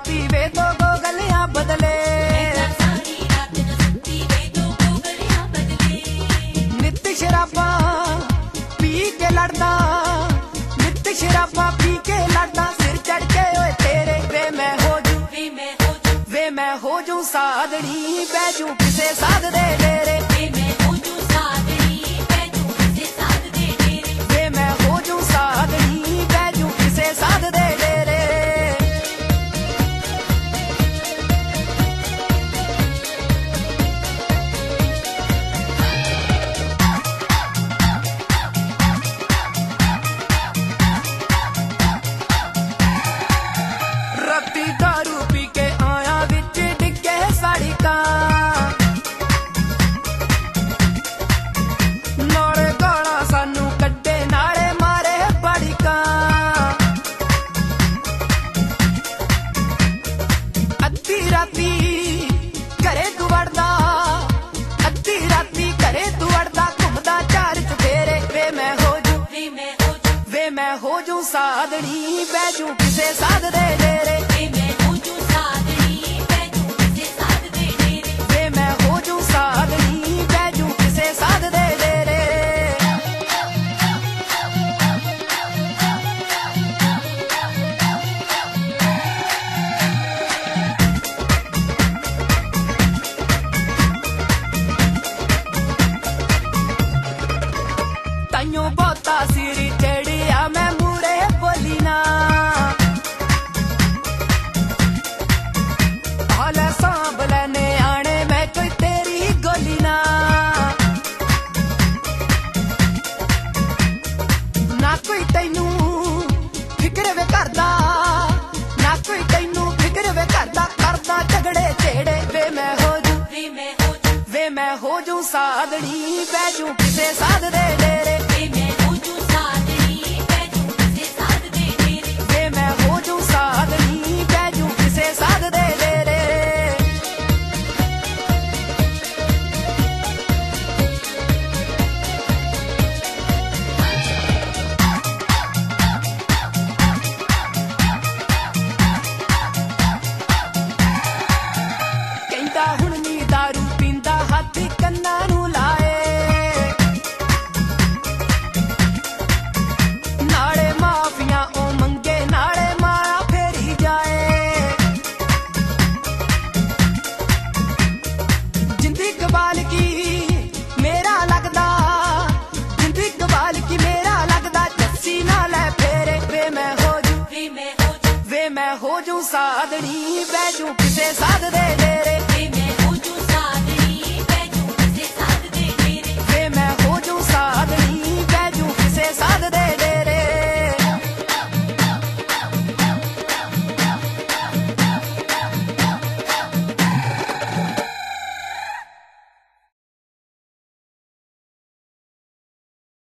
सुती वे तो गलियां बदले। नित शराबा पी के लड़दा, नित शराबा पी के लड़दा, सिर चढ़ के ओए तेरे वे मैं हो जू, वे मैं हो जू सादड़ी, बैजू किसे साध दे डेरे। वे मैं हो जू सादड़ी, बैजू किसे साध दे डेरे। वे मैं हो जू सादड़ी, बैजू किसे साध दे डेरे। रत्ती दारू पी के आया विच डिगे साड़ी का, नाले गाला सानू कड्डे नाले मारे बड़ी का। अद्धी राती घरे तू वड़दा, अद्धी राती घरे तू वड़दा, घुमदा चार चुफेरे। वे मैं हो जू, वे मैं हो जू सादड़ी, बैजू किसे साध दे डेरे। वे मैं हो जू सादड़ी, बैजू किसे साध दे डेरे। वे मैं हो जू सादड़ी, बैजू किसे साध दे डेरे। ताइयों बहुता सिर चढ़िया मैं मुड़े बोली ना, हाले सांभ लेने आने मैं कोई तेरी गोली ना। ना कोई तैनू फिक्र वे करदा, ना कोई तैनू फिक्र वे करदा, करदा झगड़े छेड़े। वे मैं हो जू, वे मैं हो जू सादड़ी, बैजू किसे साध दे डेरे। वे मैं हो जू सादड़ी, बैजू किसे साध दे डेरे। वे मैं हो जू सादड़ी, बैजू किसे साध दे डेरे। कहंदा हुण नी दारू पींदा, हथ कन्नां नूं लाए, नाले माफिया ओ मंगे, नाले मारा फेरी जाए। जिंदी कबाल की मेरा लगदा, जिंदी कबाल की मेरा लगदा, जस्सी नाल फेरे। वे मैं हो जू, वे मैं हो जू सादड़ी, बैजू किसे साध दे।